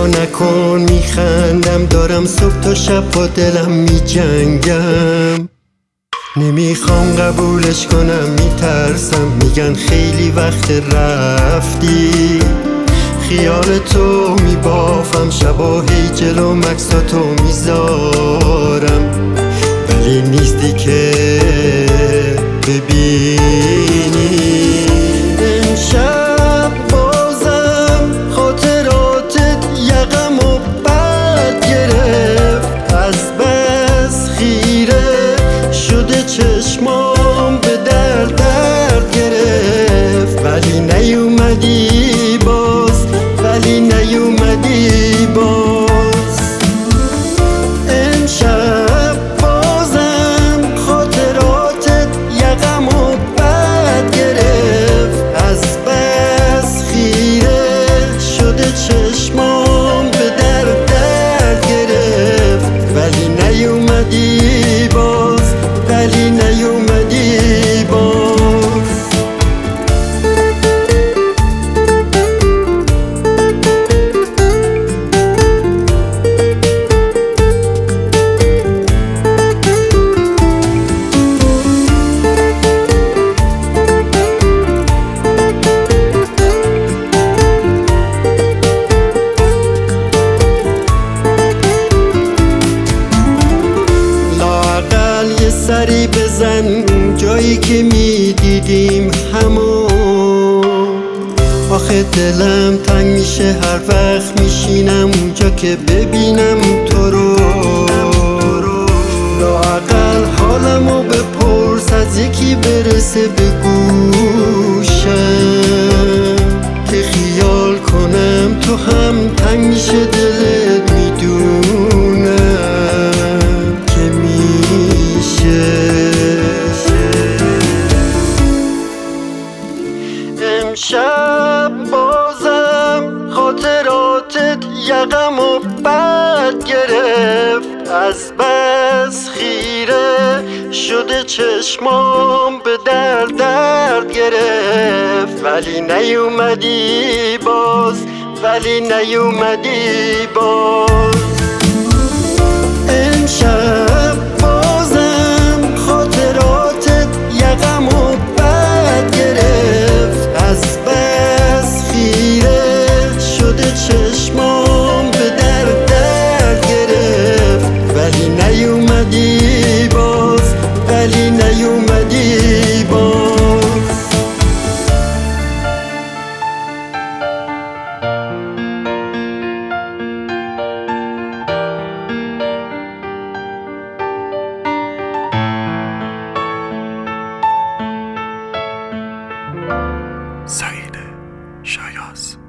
نگاه نکن میخندم، دارم صبح تا شب با دلم میجنگم. نمیخوام قبولش کنم، میترسم، میگن خیلی وقت رفتی. خیال تو میبافم شبا، هی جلو مکساتو میذارم، ولی نیستی که ببینی. امشب بازم خاطراتت یقم و بد گرفت، از بس خیره شده چشمام به درد گرفت. ولی نیومدی باز، ولی نیومدی باز. امشب بازم خاطراتت یقم و بد گرفت، از بس خیره شده چشمام به درد گرفت. ولی نیومدی باز، ولی نیومدی باز. سری بزن جایی که میدیدیم همون. آخه دلم تنگ میشه هر وقت میشینم اونجا که ببینم تو رو. لااقل حالمو بپرس از یکی برسه به گوشم، که خیال کنم تو هم تنگ میشه دلت، میدونم که امشب بازم خاطراتت یقم و بد گرفت، از بس خیره شده چشمام به درد گرفت. ولی نیومدی باز، ولی نیومدی باز. امشب بازم خاطراتت یقم و بد گرفت، از بس خیره شده چشمام به درد گرفت. ولی نیومدی باز، ولی نیومدی باز. سعید شایاز.